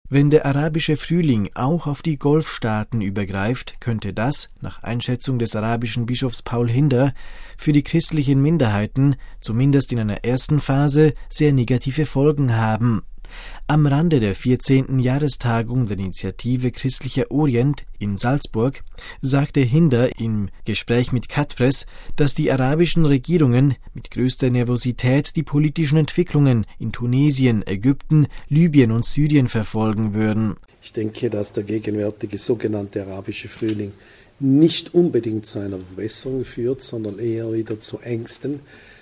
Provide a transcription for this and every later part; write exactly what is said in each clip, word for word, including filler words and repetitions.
Wenn der arabische Frühling auch auf die Golfstaaten übergreift, könnte das, nach Einschätzung des arabischen Bischofs Paul Hinder, für die christlichen Minderheiten, zumindest in einer ersten Phase, sehr negative Folgen haben. Am Rande der vierzehnten Jahrestagung der Initiative Christlicher Orient in Salzburg sagte Hinder im Gespräch mit Katpress, dass die arabischen Regierungen mit größter Nervosität die politischen Entwicklungen in Tunesien, Ägypten, Libyen und Syrien verfolgen würden. Ich denke, dass der gegenwärtige sogenannte arabische Frühling nicht unbedingt zu einer Verbesserung führt, sondern eher wieder zu Ängsten.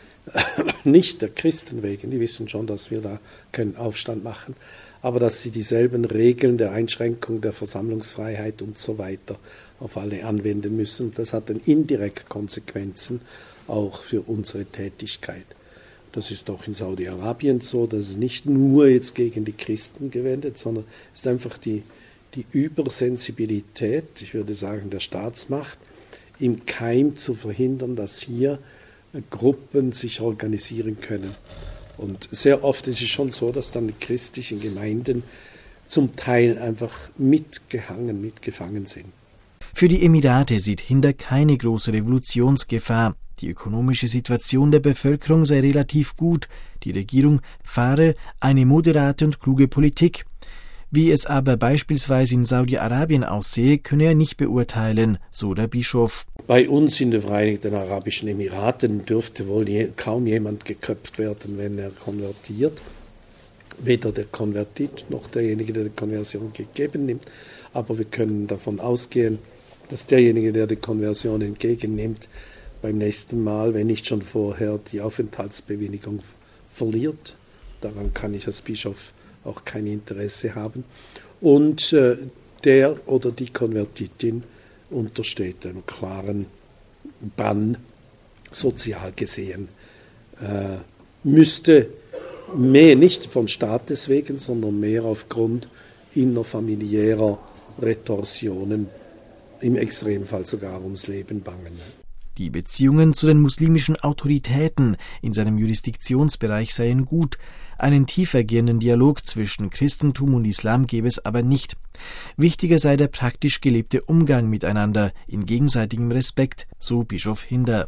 Nicht der Christen wegen, die wissen schon, dass wir da keinen Aufstand machen, aber dass sie dieselben Regeln der Einschränkung der Versammlungsfreiheit und so weiter auf alle anwenden müssen. Das hat dann indirekt Konsequenzen auch für unsere Tätigkeit. Das ist auch in Saudi-Arabien so, dass es nicht nur jetzt gegen die Christen gewendet, sondern es ist einfach die, die Übersensibilität, ich würde sagen, der Staatsmacht, im Keim zu verhindern, dass hier Gruppen sich organisieren können. Und sehr oft ist es schon so, dass dann die christlichen Gemeinden zum Teil einfach mitgehangen, mitgefangen sind. Für die Emirate sieht Hinder keine große Revolutionsgefahr. Die ökonomische Situation der Bevölkerung sei relativ gut. Die Regierung fahre eine moderate und kluge Politik. Wie es aber beispielsweise in Saudi-Arabien aussehe, könne er nicht beurteilen, so der Bischof. Bei uns in den Vereinigten Arabischen Emiraten dürfte wohl je, kaum jemand geköpft werden, wenn er konvertiert. Weder der Konvertit noch derjenige, der die Konversion gegeben nimmt. Aber wir können davon ausgehen, dass derjenige, der die Konversion entgegennimmt, beim nächsten Mal, wenn nicht schon vorher, die Aufenthaltsbewilligung verliert. Daran kann ich als Bischof auch kein Interesse haben. Und äh, der oder die Konvertitin untersteht einem klaren Bann, sozial gesehen. Äh, müsste mehr nicht von Staates wegen, sondern mehr aufgrund innerfamiliärer Retorsionen, im Extremfall sogar ums Leben bangen. Die Beziehungen zu den muslimischen Autoritäten in seinem Jurisdiktionsbereich seien gut. Einen tiefergehenden Dialog zwischen Christentum und Islam gebe es aber nicht. Wichtiger sei der praktisch gelebte Umgang miteinander in gegenseitigem Respekt, so Bischof Hinder.